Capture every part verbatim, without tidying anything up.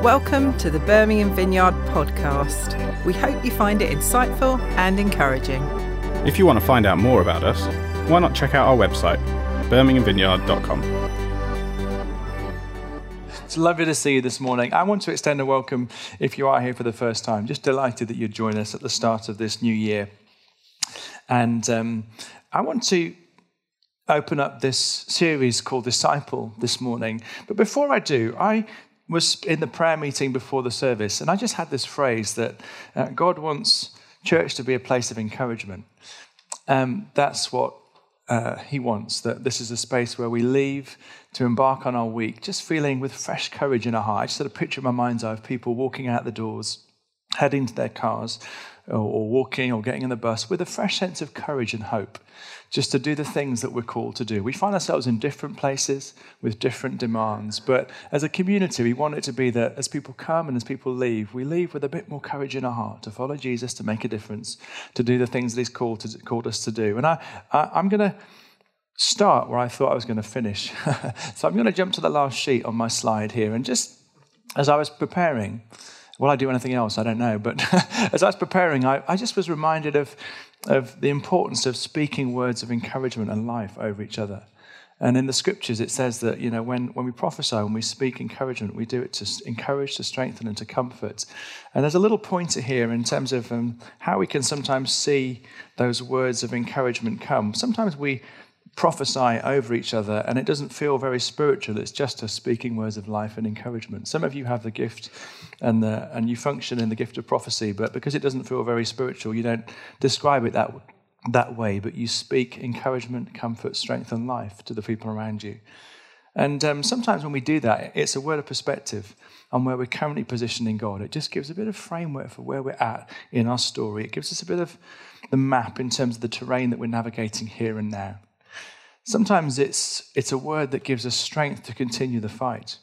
Welcome to the Birmingham Vineyard podcast. We hope you find it insightful and encouraging. If you want to find out more about us, why not check out our website, birmingham vineyard dot com. It's lovely to see you this morning. I want to extend a welcome if you are here for the first time. Just delighted that you'd join us at the start of this new year. And um, I want to open up this series called Disciple this morning. But before I do, I was in the prayer meeting before the service, and I just had this phrase that uh, God wants church to be a place of encouragement. Um, that's what uh, he wants, that this is a space where we leave to embark on our week, just feeling with fresh courage in our heart. I just sort of picture in my mind's eye of people walking out the doors, heading to their cars, or, or walking or getting in the bus with a fresh sense of courage and hope, just to do the things that we're called to do. We find ourselves in different places with different demands, but as a community, we want it to be that as people come and as people leave, we leave with a bit more courage in our heart to follow Jesus, to make a difference, to do the things that he's called, to, called us to do. And I, I, I'm going to start where I thought I was going to finish. So I'm going to jump to the last sheet on my slide here. And just as I was preparing, will I do anything else? I don't know. But as I was preparing, I, I just was reminded of, of the importance of speaking words of encouragement and life over each other. And in the scriptures, it says that, you know, when, when we prophesy, when we speak encouragement, we do it to encourage, to strengthen, and to comfort. And there's a little pointer here in terms of um, how we can sometimes see those words of encouragement come. Sometimes we prophesy over each other, and it doesn't feel very spiritual. It's just us speaking words of life and encouragement. Some of you have the gift, and the, and you function in the gift of prophecy, but because it doesn't feel very spiritual, you don't describe it that that way. But you speak encouragement, comfort, strength, and life to the people around you. And um, sometimes when we do that, it's a word of perspective on where we're currently positioned in God. It just gives a bit of framework for where we're at in our story. It gives us a bit of the map in terms of the terrain that we're navigating here and now. Sometimes it's it's a word that gives us strength to continue the fight.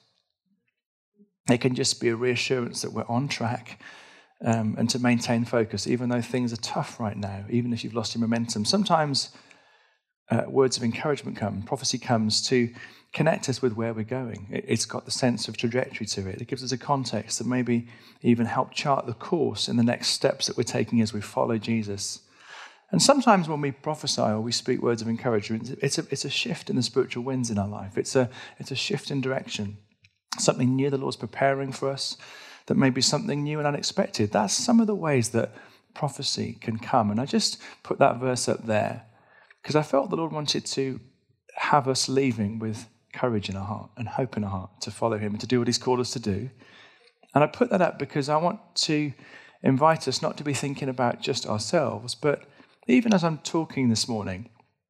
It can just be a reassurance that we're on track um, and to maintain focus, even though things are tough right now, even if you've lost your momentum. Sometimes uh, words of encouragement come, prophecy comes to connect us with where we're going. It, it's got the sense of trajectory to it. It gives us a context that maybe even help chart the course in the next steps that we're taking as we follow Jesus. And sometimes when we prophesy or we speak words of encouragement, it's a, it's a shift in the spiritual winds in our life. It's a, it's a shift in direction. Something new the Lord's preparing for us, that may be something new and unexpected. That's some of the ways that prophecy can come. And I just put that verse up there because I felt the Lord wanted to have us leaving with courage in our heart and hope in our heart to follow him and to do what he's called us to do. And I put that up because I want to invite us not to be thinking about just ourselves, but even as I'm talking this morning,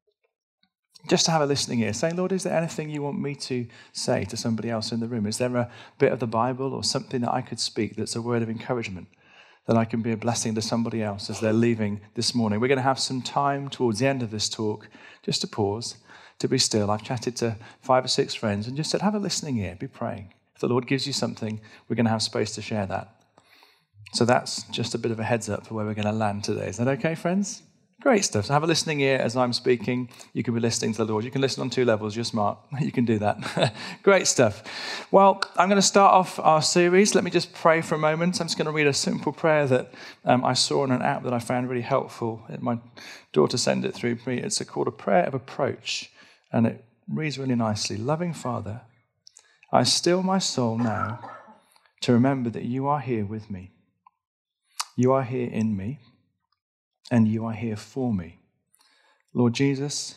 just to have a listening ear, saying, Lord, is there anything you want me to say to somebody else in the room? Is there a bit of the Bible or something that I could speak that's a word of encouragement, that I can be a blessing to somebody else as they're leaving this morning? We're going to have some time towards the end of this talk just to pause, to be still. I've chatted to five or six friends and just said, have a listening ear, be praying. If the Lord gives you something, we're going to have space to share that. So that's just a bit of a heads up for where we're going to land today. Is that okay, friends? Great stuff. So have a listening ear as I'm speaking. You can be listening to the Lord. You can listen on two levels. You're smart. You can do that. Great stuff. Well, I'm going to start off our series. Let me just pray for a moment. I'm just going to read a simple prayer that um, I saw on an app that I found really helpful. My daughter sent it through me. It's called a prayer of approach, and it reads really nicely. Loving Father, I still my soul now to remember that you are here with me. You are here in me. And you are here for me. Lord Jesus,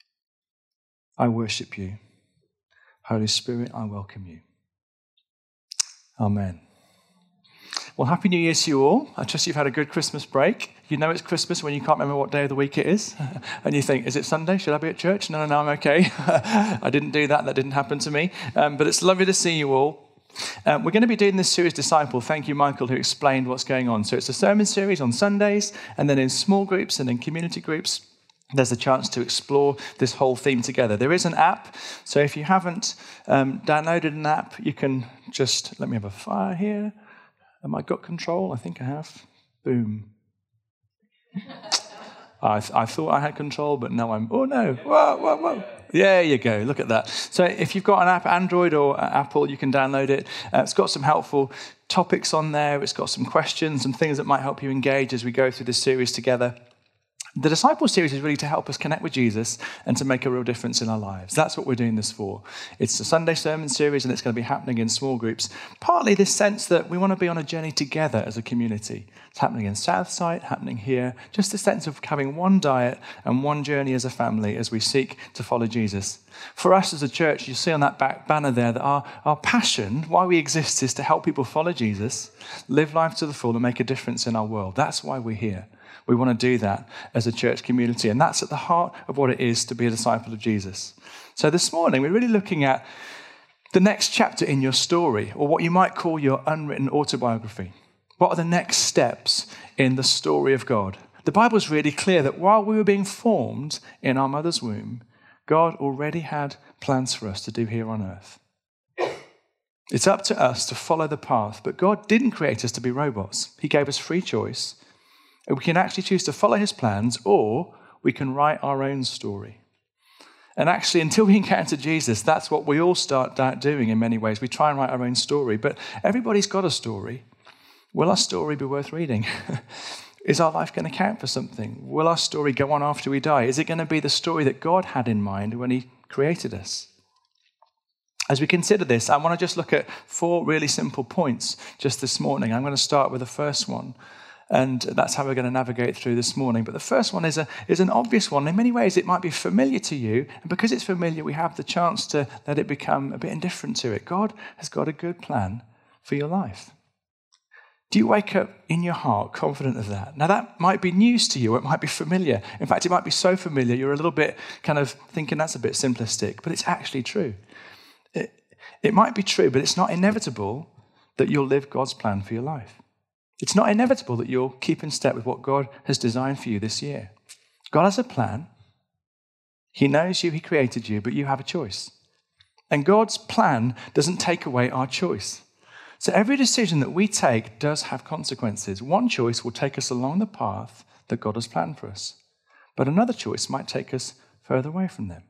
I worship you. Holy Spirit, I welcome you. Amen. Well, Happy New Year to you all. I trust you've had a good Christmas break. You know it's Christmas when you can't remember what day of the week it is. And you think, is it Sunday? Should I be at church? No, no, no, I'm okay. I didn't do that. That didn't happen to me. Um, but it's lovely to see you all. Um, we're going to be doing this series, Disciple. Thank you, Michael, who explained what's going on. So it's a sermon series on Sundays, and then in small groups and in community groups, there's a chance to explore this whole theme together. There is an app, so if you haven't um, downloaded an app, you can just, let me have a fire here. Have I got control? I think I have. Boom. I, th- I thought I had control, but now I'm, oh no, whoa, whoa, whoa. There you go, look at that. So if you've got an app, Android or Apple, you can download it. Uh, it's got some helpful topics on there. It's got some questions and things that might help you engage as we go through this series together. The Disciple series is really to help us connect with Jesus and to make a real difference in our lives. That's what we're doing this for. It's a Sunday sermon series, and it's going to be happening in small groups. Partly this sense that we want to be on a journey together as a community. It's happening in Southside, happening here. Just a sense of having one diet and one journey as a family as we seek to follow Jesus. For us as a church, you see on that back banner there that our, our passion, why we exist, is to help people follow Jesus, live life to the full, and make a difference in our world. That's why we're here. We want to do that as a church community, and that's at the heart of what it is to be a disciple of Jesus. So this morning, we're really looking at the next chapter in your story, or what you might call your unwritten autobiography. What are the next steps in the story of God? The Bible is really clear that while we were being formed in our mother's womb, God already had plans for us to do here on earth. It's up to us to follow the path, but God didn't create us to be robots. He gave us free choice. We can actually choose to follow his plans, or we can write our own story. And actually, until we encounter Jesus, that's what we all start doing in many ways. We try and write our own story, but everybody's got a story. Will our story be worth reading? Is our life going to count for something? Will our story go on after we die? Is it going to be the story that God had in mind when he created us? As we consider this, I want to just look at four really simple points just this morning. I'm going to start with the first one. And that's how we're going to navigate through this morning. But the first one is a is an obvious one. In many ways, it might be familiar to you. And because it's familiar, we have the chance to let it become a bit indifferent to it. God has got a good plan for your life. Do you wake up in your heart confident of that? Now, that might be news to you, or it might be familiar. In fact, it might be so familiar, you're a little bit kind of thinking that's a bit simplistic. But it's actually true. It, it might be true, but it's not inevitable that you'll live God's plan for your life. It's not inevitable that you'll keep in step with what God has designed for you this year. God has a plan. He knows you, he created you, but you have a choice. And God's plan doesn't take away our choice. So every decision that we take does have consequences. One choice will take us along the path that God has planned for us, but another choice might take us further away from them.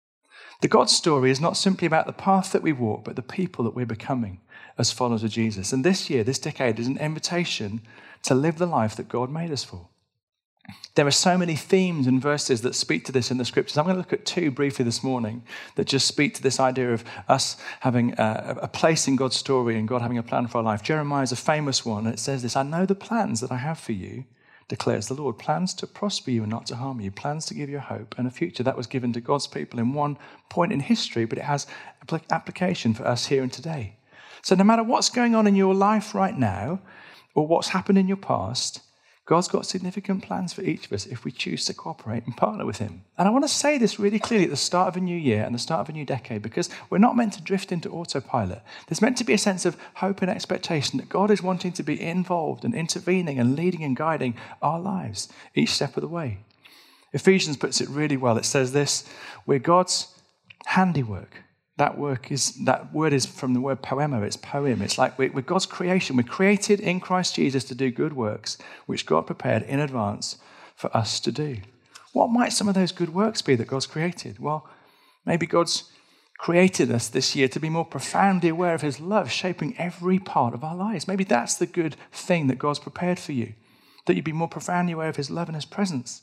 The God story is not simply about the path that we walk, but the people that we're becoming as followers of Jesus. And this year, this decade, is an invitation to live the life that God made us for. There are so many themes and verses that speak to this in the scriptures. I'm going to look at two briefly this morning that just speak to this idea of us having a, a place in God's story and God having a plan for our life. Jeremiah is a famous one, and it says this: I know the plans that I have for you, declares the Lord, plans to prosper you and not to harm you, plans to give you a hope and a future. That was given to God's people in one point in history, but it has application for us here and today. So no matter what's going on in your life right now, or what's happened in your past, God's got significant plans for each of us if we choose to cooperate and partner with him. And I want to say this really clearly at the start of a new year and the start of a new decade, because we're not meant to drift into autopilot. There's meant to be a sense of hope and expectation that God is wanting to be involved and intervening and leading and guiding our lives each step of the way. Ephesians puts it really well. It says this: we're God's handiwork. That work is that word is from the word poema. It's poem. It's like we're, we're God's creation. We're created in Christ Jesus to do good works, which God prepared in advance for us to do. What might some of those good works be that God's created? Well, maybe God's created us this year to be more profoundly aware of his love, shaping every part of our lives. Maybe that's the good thing that God's prepared for you, that you'd be more profoundly aware of his love and his presence.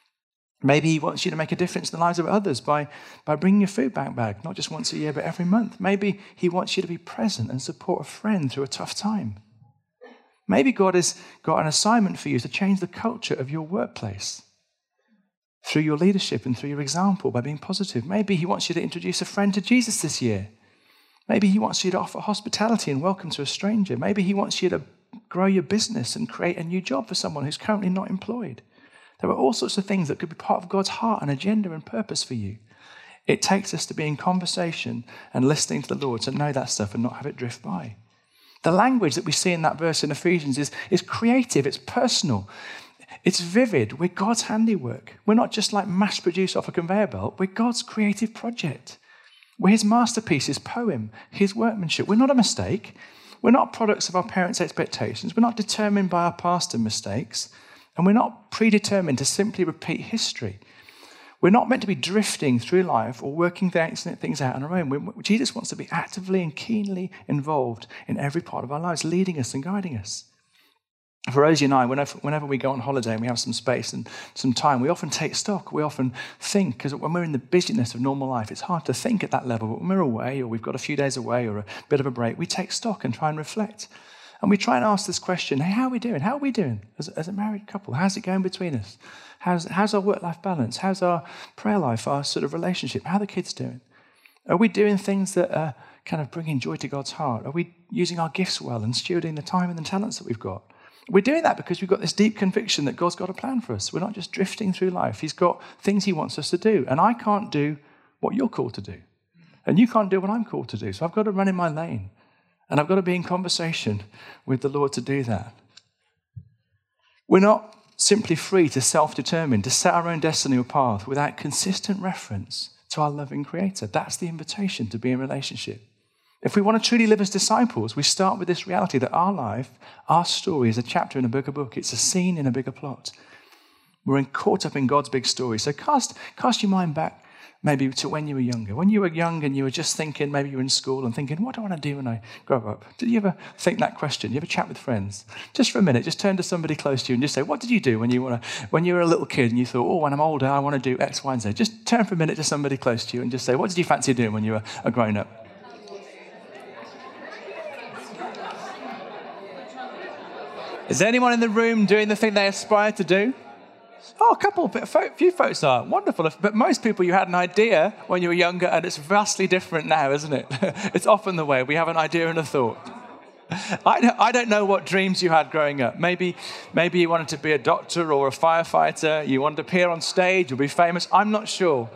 Maybe he wants you to make a difference in the lives of others by, by bringing your food bank bag, not just once a year, but every month. Maybe he wants you to be present and support a friend through a tough time. Maybe God has got an assignment for you to change the culture of your workplace through your leadership and through your example by being positive. Maybe he wants you to introduce a friend to Jesus this year. Maybe he wants you to offer hospitality and welcome to a stranger. Maybe he wants you to grow your business and create a new job for someone who's currently not employed. There are all sorts of things that could be part of God's heart and agenda and purpose for you. It takes us to be in conversation and listening to the Lord to know that stuff and not have it drift by. The language that we see in that verse in Ephesians is, is creative, it's personal, it's vivid. We're God's handiwork. We're not just like mass-produced off a conveyor belt. We're God's creative project. We're his masterpiece, his poem, his workmanship. We're not a mistake. We're not products of our parents' expectations. We're not determined by our past and mistakes. And we're not predetermined to simply repeat history. We're not meant to be drifting through life or working things out on our own. We're, Jesus wants to be actively and keenly involved in every part of our lives, leading us and guiding us. For Rosie and I, whenever, whenever we go on holiday and we have some space and some time, we often take stock. We often think, because when we're in the busyness of normal life, it's hard to think at that level. But when we're away, or we've got a few days away, or a bit of a break, we take stock and try and reflect. And we try and ask this question, hey, how are we doing? How are we doing as, as a married couple? How's it going between us? How's, how's our work-life balance? How's our prayer life, our sort of relationship? How are the kids doing? Are we doing things that are kind of bringing joy to God's heart? Are we using our gifts well and stewarding the time and the talents that we've got? We're doing that because we've got this deep conviction that God's got a plan for us. We're not just drifting through life. He's got things he wants us to do. And I can't do what you're called to do. And you can't do what I'm called to do. So I've got to run in my lane. And I've got to be in conversation with the Lord to do that. We're not simply free to self-determine, to set our own destiny or path without consistent reference to our loving Creator. That's the invitation to be in relationship. If we want to truly live as disciples, we start with this reality that our life, our story is a chapter in a bigger book. It's a scene in a bigger plot. We're caught up in God's big story. So cast, cast your mind back maybe to when you were younger. When you were young and you were just thinking, maybe you were in school and thinking, what do I want to do when I grow up? Did you ever think that question? You ever chat with friends? Just for a minute, just turn to somebody close to you and just say, what did you do when you, want to, when you were a little kid and you thought, oh, when I'm older, I want to do X, Y, and Z? Just turn for a minute to somebody close to you and just say, what did you fancy doing when you were a grown-up? Is anyone in the room doing the thing they aspire to do? Oh, a couple, a few folks are. Wonderful. But most people, you had an idea when you were younger, and it's vastly different now, isn't it? It's often the way. We have an idea and a thought. I don't, I don't know what dreams you had growing up. Maybe, maybe you wanted to be a doctor or a firefighter. You wanted to appear on stage or be famous. I'm not sure.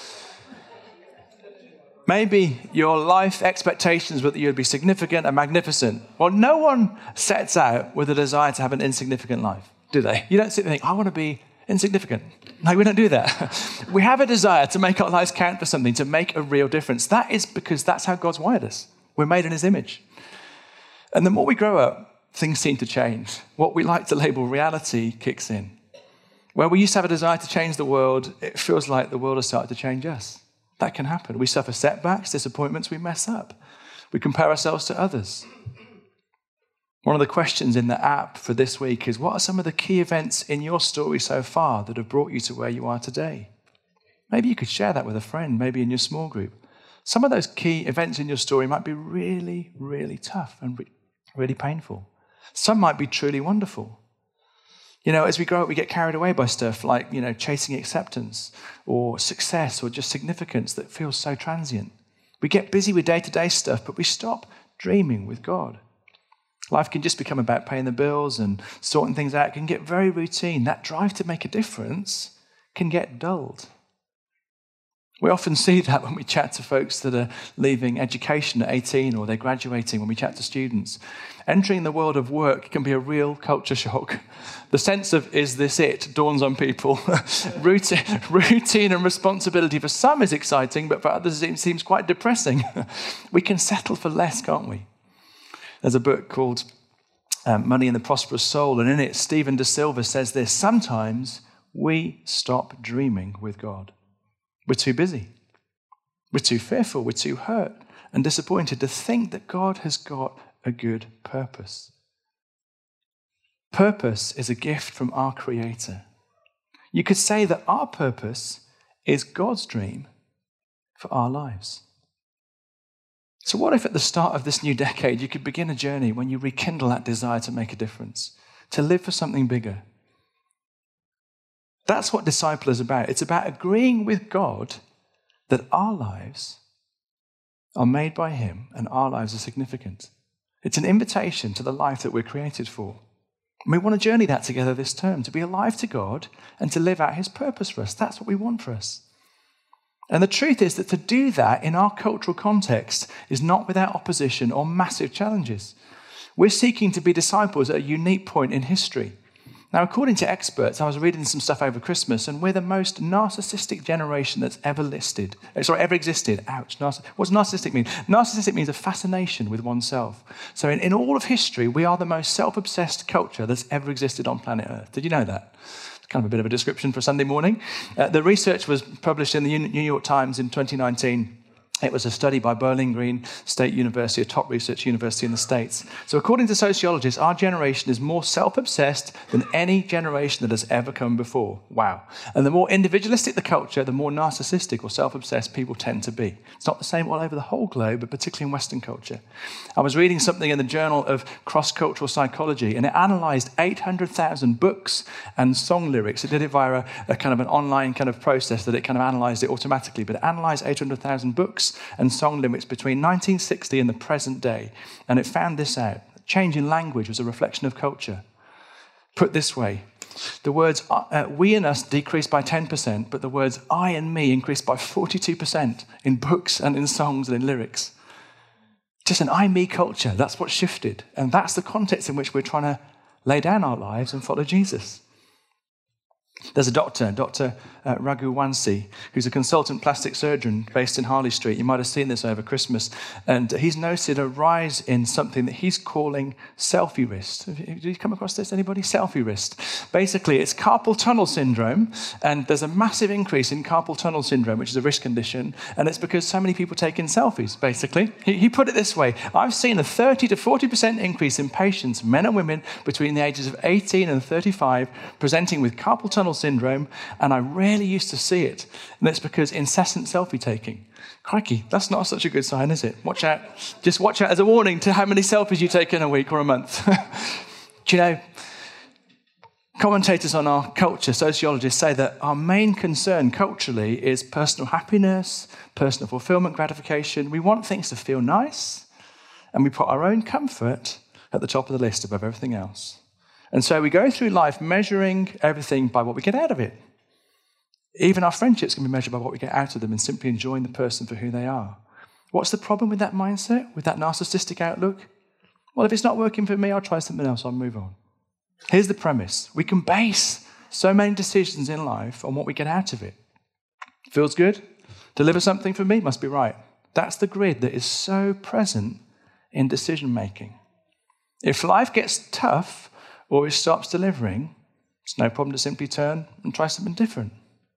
Maybe your life expectations were that you'd be significant and magnificent. Well, no one sets out with a desire to have an insignificant life, do they? You don't sit there and think, I want to be insignificant. No, we don't do that. We have a desire to make our lives count for something, to make a real difference. That is because that's how God's wired us. We're made in his image. And the more we grow up, things seem to change. What we like to label reality kicks in. Where we used to have a desire to change the world, it feels like the world has started to change us. That can happen. We suffer setbacks, disappointments, we mess up. We compare ourselves to others. One of the questions in the app for this week is, what are some of the key events in your story so far that have brought you to where you are today? Maybe you could share that with a friend, maybe in your small group. Some of those key events in your story might be really, really tough and re- really painful. Some might be truly wonderful. You know, as we grow up, we get carried away by stuff like, you know, chasing acceptance or success or just significance that feels so transient. We get busy with day-to-day stuff, but we stop dreaming with God. Life can just become about paying the bills and sorting things out. It can get very routine. That drive to make a difference can get dulled. We often see that when we chat to folks that are leaving education at eighteen or they're graduating, when we chat to students. Entering the world of work can be a real culture shock. The sense of, is this it, dawns on people. routine, routine and responsibility for some is exciting, but for others it seems quite depressing. We can settle for less, can't we? There's a book called um, Money and the Prosperous Soul, and in it, Stephen De Silva says this: sometimes we stop dreaming with God. We're too busy. We're too fearful. We're too hurt and disappointed to think that God has got a good purpose. Purpose is a gift from our Creator. You could say that our purpose is God's dream for our lives. So what if at the start of this new decade you could begin a journey when you rekindle that desire to make a difference, to live for something bigger? That's what disciple is about. It's about agreeing with God that our lives are made by him and our lives are significant. It's an invitation to the life that we're created for. And we want to journey that together this term, to be alive to God and to live out his purpose for us. That's what we want for us. And the truth is that to do that in our cultural context is not without opposition or massive challenges. We're seeking to be disciples at a unique point in history. Now, according to experts, I was reading some stuff over Christmas, and we're the most narcissistic generation that's ever listed. Sorry, ever existed. Ouch. Narciss- what does narcissistic mean? Narcissistic means a fascination with oneself. So in, in all of history, we are the most self-obsessed culture that's ever existed on planet Earth. Did you know that? It's kind of a bit of a description for Sunday morning. Uh, the research was published in the New York Times in twenty nineteen. It was a study by Bowling Green State University, a top research university in the States. So according to sociologists, our generation is more self-obsessed than any generation that has ever come before. Wow. And the more individualistic the culture, the more narcissistic or self-obsessed people tend to be. It's not the same all over the whole globe, but particularly in Western culture. I was reading something in the Journal of Cross-Cultural Psychology, and it analysed eight hundred thousand books and song lyrics. It did it via a, a kind of an online kind of process that it kind of analysed it automatically, but it analysed eight hundred thousand books and song lyrics between nineteen sixty and the present day. And it found this out. Change in language was a reflection of culture. Put this way, the words uh, we and us decreased by ten percent, but the words I and me increased by forty-two percent in books and in songs and in lyrics. Just an I-me culture, that's what shifted. And that's the context in which we're trying to lay down our lives and follow Jesus. There's a doctor, Doctor Uh, Raghuvanshi, who's a consultant plastic surgeon based in Harley Street. You might have seen this over Christmas. And he's noticed a rise in something that he's calling selfie wrist. Did you come across this, anybody? Selfie wrist. Basically, it's carpal tunnel syndrome. And there's a massive increase in carpal tunnel syndrome, which is a wrist condition. And it's because so many people take in selfies, basically. He, he put it this way. I've seen a thirty to forty percent increase in patients, men and women, between the ages of eighteen and thirty-five, presenting with carpal tunnel syndrome, and I rarely used to see it. And that's because incessant selfie taking. Crikey, that's not such a good sign, is it? Watch out. Just watch out as a warning to how many selfies you take in a week or a month. Do you know, commentators on our culture, sociologists, say that our main concern culturally is personal happiness, personal fulfillment, gratification. We want things to feel nice, and we put our own comfort at the top of the list above everything else. And so we go through life measuring everything by what we get out of it. Even our friendships can be measured by what we get out of them and simply enjoying the person for who they are. What's the problem with that mindset, with that narcissistic outlook? Well, if it's not working for me, I'll try something else, I'll move on. Here's the premise. We can base so many decisions in life on what we get out of it. Feels good? Deliver something for me? Must be right. That's the grid that is so present in decision making. If life gets tough, or it stops delivering, it's no problem to simply turn and try something different.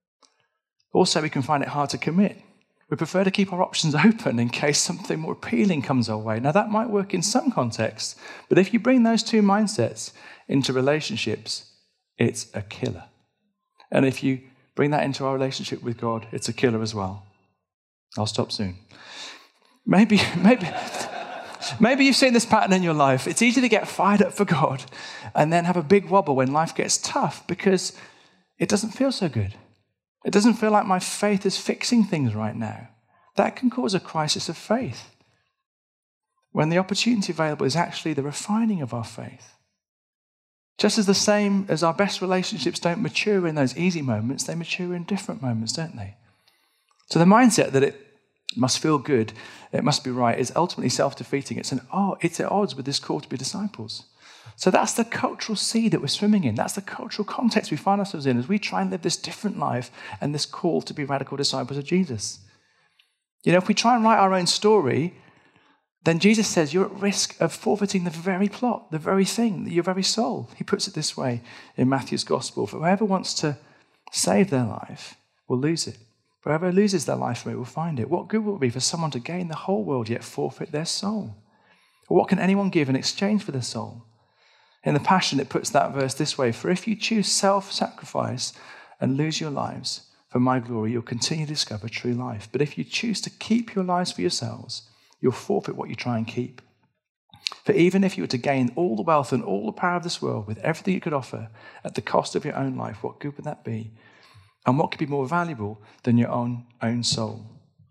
Also, we can find it hard to commit. We prefer to keep our options open in case something more appealing comes our way. Now, that might work in some contexts, but if you bring those two mindsets into relationships, it's a killer. And if you bring that into our relationship with God, it's a killer as well. I'll stop soon. Maybe, maybe... Maybe you've seen this pattern in your life. It's easy to get fired up for God and then have a big wobble when life gets tough because it doesn't feel so good. It doesn't feel like my faith is fixing things right now. That can cause a crisis of faith when the opportunity available is actually the refining of our faith. Just as the same as our best relationships don't mature in those easy moments, they mature in different moments, don't they? So the mindset that it must feel good, it must be right, is ultimately self-defeating. It's an oh, it's at odds with this call to be disciples. So that's the cultural sea that we're swimming in. That's the cultural context we find ourselves in as we try and live this different life and this call to be radical disciples of Jesus. You know, if we try and write our own story, then Jesus says you're at risk of forfeiting the very plot, the very thing, your very soul. He puts it this way in Matthew's gospel: for whoever wants to save their life will lose it. Whoever loses their life for it will find it. What good will it be for someone to gain the whole world yet forfeit their soul? Or what can anyone give in exchange for their soul? In the Passion, it puts that verse this way: for if you choose self-sacrifice and lose your lives for my glory, you'll continue to discover true life. But if you choose to keep your lives for yourselves, you'll forfeit what you try and keep. For even if you were to gain all the wealth and all the power of this world with everything it could offer at the cost of your own life, what good would that be? And what could be more valuable than your own, own soul?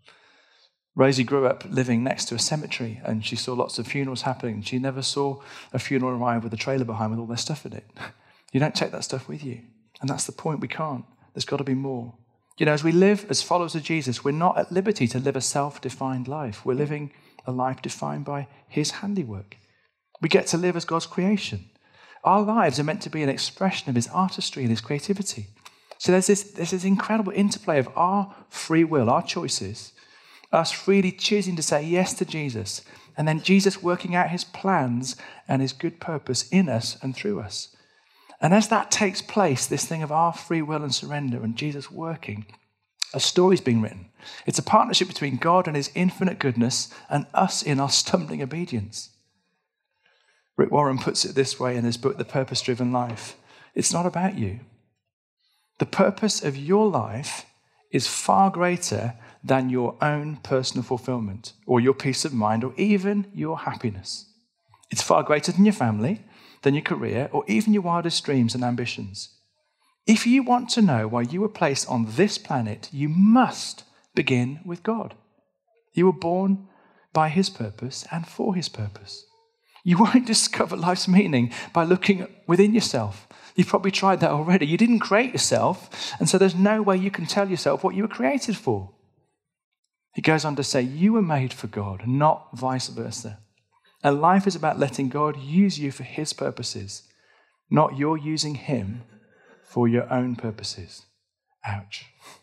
Rosie grew up living next to a cemetery, and she saw lots of funerals happening. She never saw a funeral arrive with a trailer behind with all their stuff in it. You don't take that stuff with you. And that's the point. We can't. There's got to be more. You know, as we live as followers of Jesus, we're not at liberty to live a self-defined life. We're living a life defined by his handiwork. We get to live as God's creation. Our lives are meant to be an expression of his artistry and his creativity. So there's this, there's this incredible interplay of our free will, our choices, us freely choosing to say yes to Jesus, and then Jesus working out his plans and his good purpose in us and through us. And as that takes place, this thing of our free will and surrender and Jesus working, a story's being written. It's a partnership between God and his infinite goodness and us in our stumbling obedience. Rick Warren puts it this way in his book, The Purpose-Driven Life. It's not about you. The purpose of your life is far greater than your own personal fulfillment or your peace of mind or even your happiness. It's far greater than your family, than your career, or even your wildest dreams and ambitions. If you want to know why you were placed on this planet, you must begin with God. You were born by his purpose and for his purpose. You won't discover life's meaning by looking within yourself. You've probably tried that already. You didn't create yourself, and so there's no way you can tell yourself what you were created for. He goes on to say, you were made for God, not vice versa. And life is about letting God use you for his purposes, not you're using him for your own purposes. Ouch.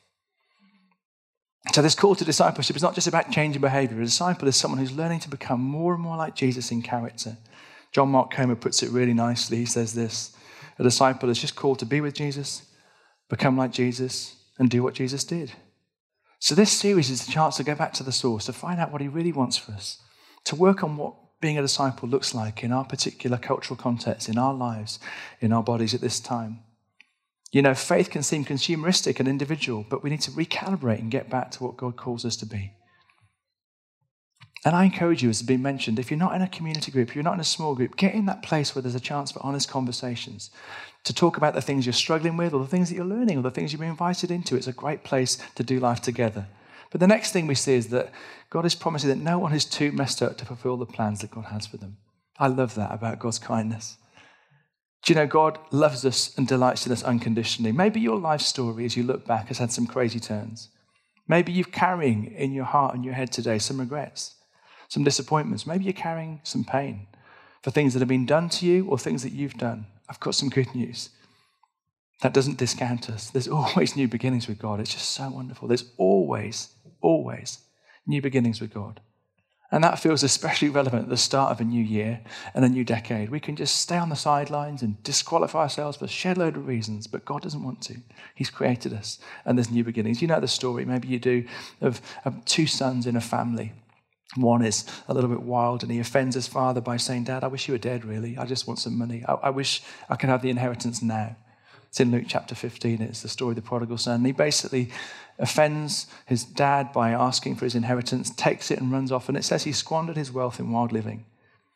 So this call to discipleship is not just about changing behavior. A disciple is someone who's learning to become more and more like Jesus in character. John Mark Comer puts it really nicely. He says this, a disciple is just called to be with Jesus, become like Jesus, and do what Jesus did. So this series is a chance to go back to the source, to find out what he really wants for us, to work on what being a disciple looks like in our particular cultural context, in our lives, in our bodies at this time. You know, faith can seem consumeristic and individual, but we need to recalibrate and get back to what God calls us to be. And I encourage you, as has been mentioned, if you're not in a community group, if you're not in a small group, get in that place where there's a chance for honest conversations, to talk about the things you're struggling with or the things that you're learning or the things you've been invited into. It's a great place to do life together. But the next thing we see is that God is promising that no one is too messed up to fulfill the plans that God has for them. I love that about God's kindness. Do you know, God loves us and delights in us unconditionally. Maybe your life story, as you look back, has had some crazy turns. Maybe you're carrying in your heart and your head today some regrets, some disappointments. Maybe you're carrying some pain for things that have been done to you or things that you've done. I've got some good news. That doesn't discount us. There's always new beginnings with God. It's just so wonderful. There's always, always new beginnings with God. And that feels especially relevant at the start of a new year and a new decade. We can just stay on the sidelines and disqualify ourselves for a shed load of reasons, but God doesn't want to. He's created us, and there's new beginnings. You know the story, maybe you do, of, of two sons in a family. One is a little bit wild, and he offends his father by saying, Dad, I wish you were dead, really. I just want some money. I, I wish I could have the inheritance now. It's in Luke chapter fifteen. It's the story of the prodigal son. And he basically offends his dad by asking for his inheritance, takes it and runs off. And it says he squandered his wealth in wild living.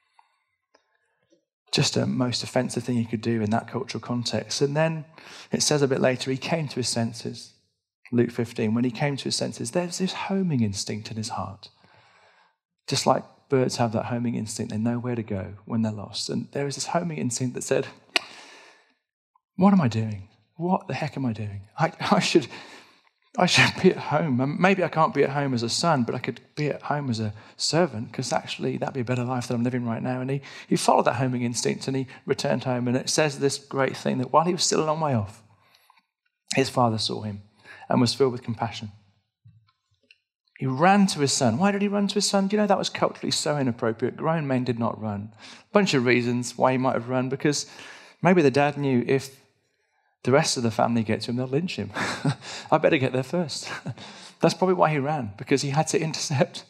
Just a most offensive thing he could do in that cultural context. And then it says a bit later, he came to his senses. Luke fifteen, when he came to his senses, there's this homing instinct in his heart. Just like birds have that homing instinct, they know where to go when they're lost. And there is this homing instinct that said, what am I doing? What the heck am I doing? I, I should I should be at home. Maybe I can't be at home as a son, but I could be at home as a servant, because actually that'd be a better life than I'm living right now. And he, he followed that homing instinct and he returned home. And it says this great thing that while he was still a long way off, his father saw him and was filled with compassion. He ran to his son. Why did he run to his son? Do you know that was culturally so inappropriate? Grown men did not run. A bunch of reasons why he might have run, because maybe the dad knew if the rest of the family get to him, they'll lynch him. I better get there first. That's probably why he ran, because he had to intercept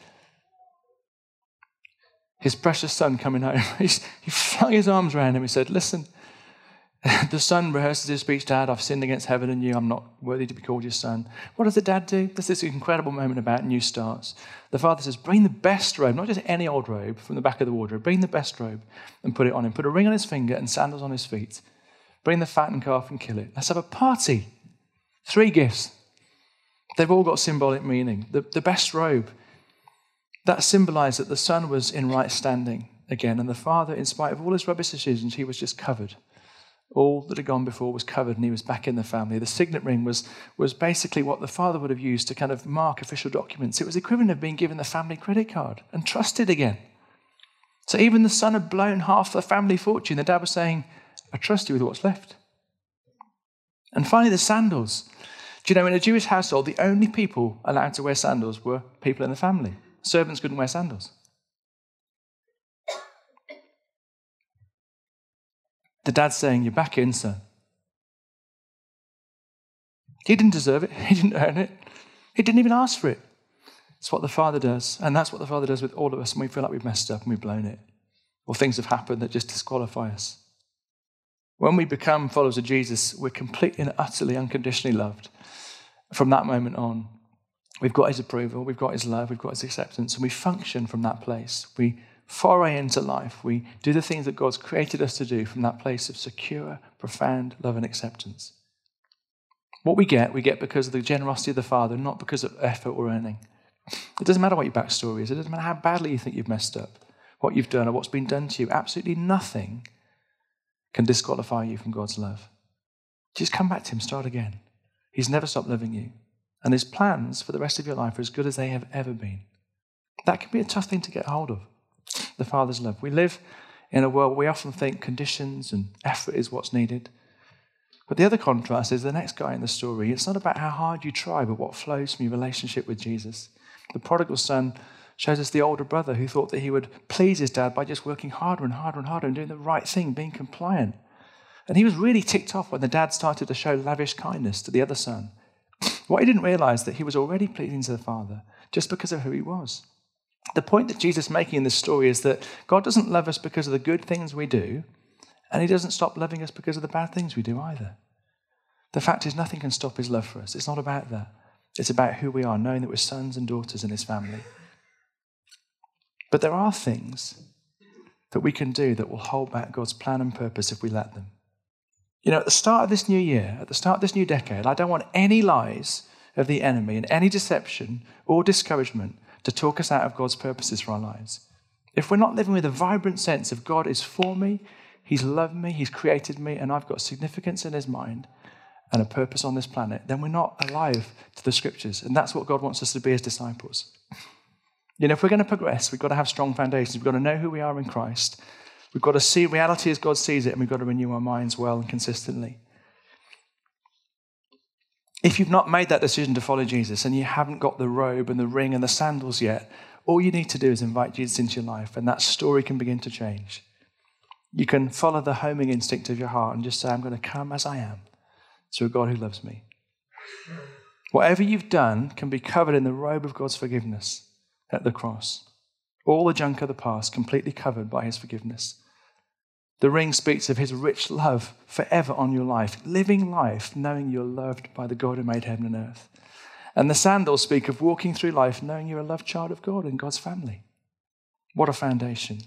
his precious son coming home. He's, he flung his arms around him. He said, listen, the son rehearses his speech, Dad, I've sinned against heaven and you. I'm not worthy to be called your son. What does the dad do? There's this incredible moment about new starts. The father says, bring the best robe, not just any old robe from the back of the wardrobe. Bring the best robe and put it on him. Put a ring on his finger and sandals on his feet. Bring the fattened calf and kill it. Let's have a party. Three gifts. They've all got symbolic meaning. The, the best robe, that symbolized that the son was in right standing again, and the father, in spite of all his rubbish decisions, he was just covered. All that had gone before was covered, and he was back in the family. The signet ring was, was basically what the father would have used to kind of mark official documents. It was the equivalent of being given the family credit card and trusted again. So even the son had blown half the family fortune. The dad was saying, I trust you with what's left. And finally, the sandals. Do you know, in a Jewish household, the only people allowed to wear sandals were people in the family. Servants couldn't wear sandals. The dad's saying, you're back in, son. He didn't deserve it. He didn't earn it. He didn't even ask for it. It's what the Father does. And that's what the Father does with all of us when we feel like we've messed up and we've blown it. Or things have happened that just disqualify us. When we become followers of Jesus, we're completely and utterly unconditionally loved. From that moment on, we've got his approval, we've got his love, we've got his acceptance, and we function from that place. We foray into life. We do the things that God's created us to do from that place of secure, profound love and acceptance. What we get, we get because of the generosity of the Father, not because of effort or earning. It doesn't matter what your backstory is. It doesn't matter how badly you think you've messed up, what you've done or what's been done to you. Absolutely nothing can disqualify you from God's love. Just come back to him, start again. He's never stopped loving you. And his plans for the rest of your life are as good as they have ever been. That can be a tough thing to get hold of, the Father's love. We live in a world where we often think conditions and effort is what's needed. But the other contrast is the next guy in the story. It's not about how hard you try, but what flows from your relationship with Jesus. The prodigal son shows us the older brother who thought that he would please his dad by just working harder and harder and harder and doing the right thing, being compliant. And he was really ticked off when the dad started to show lavish kindness to the other son. What he didn't realize that he was already pleasing to the Father just because of who he was. The point that Jesus is making in this story is that God doesn't love us because of the good things we do, and he doesn't stop loving us because of the bad things we do either. The fact is, nothing can stop his love for us. It's not about that. It's about who we are, knowing that we're sons and daughters in his family. But there are things that we can do that will hold back God's plan and purpose if we let them. You know, at the start of this new year, at the start of this new decade, I don't want any lies of the enemy and any deception or discouragement to talk us out of God's purposes for our lives. If we're not living with a vibrant sense of God is for me, he's loved me, he's created me, and I've got significance in his mind and a purpose on this planet, then we're not alive to the scriptures. And that's what God wants us to be as disciples. You know, if we're going to progress, we've got to have strong foundations. We've got to know who we are in Christ. We've got to see reality as God sees it, and we've got to renew our minds well and consistently. If you've not made that decision to follow Jesus and you haven't got the robe and the ring and the sandals yet, all you need to do is invite Jesus into your life, and that story can begin to change. You can follow the homing instinct of your heart and just say, I'm going to come as I am to a God who loves me. Whatever you've done can be covered in the robe of God's forgiveness at the cross. All the junk of the past completely covered by his forgiveness. The ring speaks of his rich love forever on your life, living life knowing you're loved by the God who made heaven and earth. And the sandals speak of walking through life knowing you're a loved child of God in God's family. What a foundation.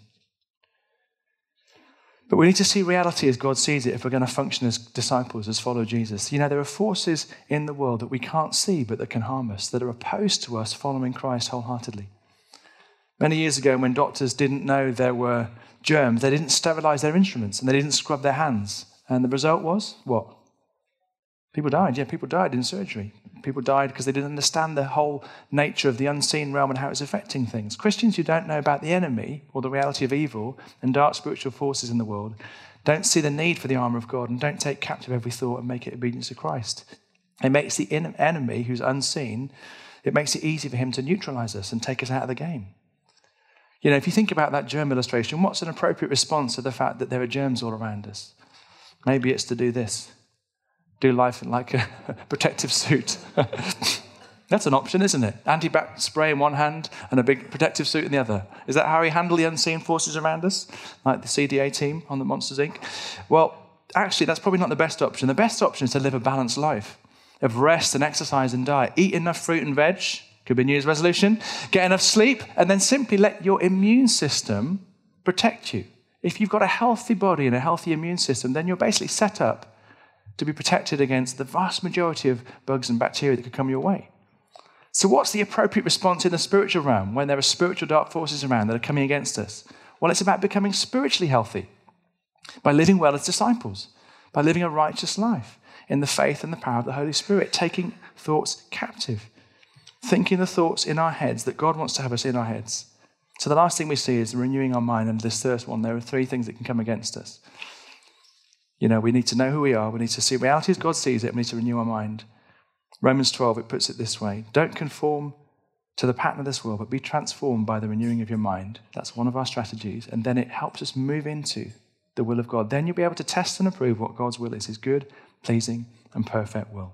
But we need to see reality as God sees it if we're going to function as disciples, as follow Jesus. You know, there are forces in the world that we can't see but that can harm us, that are opposed to us following Christ wholeheartedly. Many years ago, when doctors didn't know there were germs, they didn't sterilize their instruments and they didn't scrub their hands. And the result was what? People died. Yeah, people died in surgery. People died because they didn't understand the whole nature of the unseen realm and how it's affecting things. Christians who don't know about the enemy or the reality of evil and dark spiritual forces in the world don't see the need for the armor of God and don't take captive every thought and make it obedience to Christ. It makes the enemy, who's unseen, it makes it easy for him to neutralize us and take us out of the game. You know, if you think about that germ illustration, what's an appropriate response to the fact that there are germs all around us? Maybe it's to do this. Do life in like a protective suit. That's an option, isn't it? Anti-bac spray in one hand and a big protective suit in the other. Is that how we handle the unseen forces around us? Like the C D A team on the Monsters, Incorporated? Well, actually, that's probably not the best option. The best option is to live a balanced life of rest and exercise and diet. Eat enough fruit and veg. Could be a New Year's resolution. Get enough sleep, and then simply let your immune system protect you. If you've got a healthy body and a healthy immune system, then you're basically set up to be protected against the vast majority of bugs and bacteria that could come your way. So what's the appropriate response in the spiritual realm when there are spiritual dark forces around that are coming against us? Well, it's about becoming spiritually healthy by living well as disciples, by living a righteous life in the faith and the power of the Holy Spirit, taking thoughts captive, thinking the thoughts in our heads that God wants to have us in our heads. So the last thing we see is renewing our mind. And this first one, there are three things that can come against us. You know, we need to know who we are. We need to see reality as God sees it. We need to renew our mind. Romans twelve, it puts it this way. Don't conform to the pattern of this world, but be transformed by the renewing of your mind. That's one of our strategies. And then it helps us move into the will of God. Then you'll be able to test and approve what God's will is, his good, pleasing, and perfect will.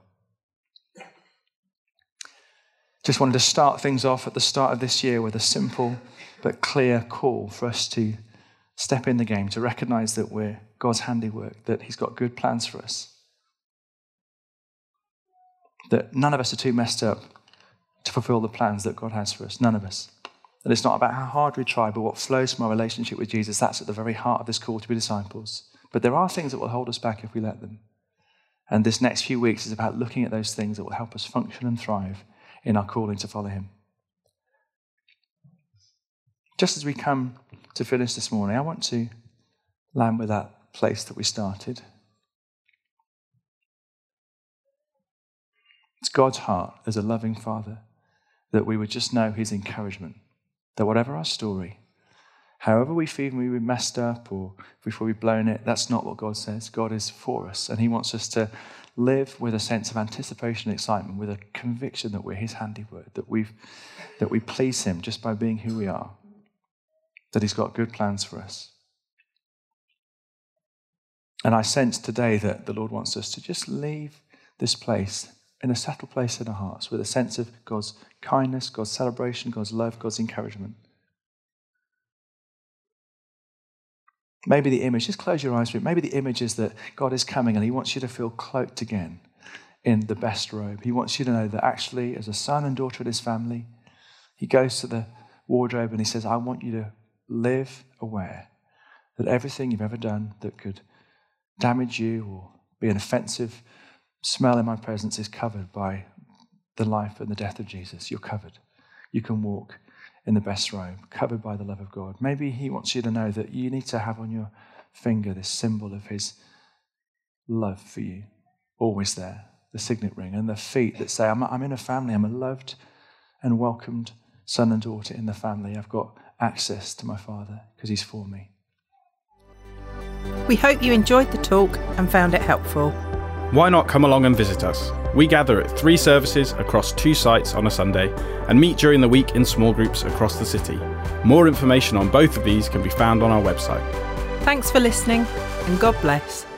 Just wanted to start things off at the start of this year with a simple but clear call for us to step in the game, to recognize that we're God's handiwork, that he's got good plans for us, that none of us are too messed up to fulfill the plans that God has for us, none of us. That it's not about how hard we try, but what flows from our relationship with Jesus. That's at the very heart of this call to be disciples. But there are things that will hold us back if we let them. And this next few weeks is about looking at those things that will help us function and thrive in our calling to follow him. Just as we come to finish this morning, I want to land with that place that we started. It's God's heart as a loving Father that we would just know his encouragement, that whatever our story, however we feel we were messed up or before we've blown it, that's not what God says. God is for us, and he wants us to live with a sense of anticipation and excitement, with a conviction that we're his handiwork, that we've that we please him just by being who we are, that he's got good plans for us. And I sense today that the Lord wants us to just leave this place in a settled place in our hearts with a sense of God's kindness, God's celebration, God's love, God's encouragement. Maybe the image, just close your eyes for it. Maybe the image is that God is coming and he wants you to feel cloaked again in the best robe. He wants you to know that actually, as a son and daughter of his family, he goes to the wardrobe and he says, I want you to live aware that everything you've ever done that could damage you or be an offensive smell in my presence is covered by the life and the death of Jesus. You're covered. You can walk in the best robe, covered by the love of God. Maybe he wants you to know that you need to have on your finger this symbol of his love for you, always there, the signet ring, and the feet that say, I'm, I'm in a family, I'm a loved and welcomed son and daughter in the family. I've got access to my Father because he's for me. We hope you enjoyed the talk and found it helpful. Why not come along and visit us? We gather at three services across two sites on a Sunday and meet during the week in small groups across the city. More information on both of these can be found on our website. Thanks for listening, and God bless.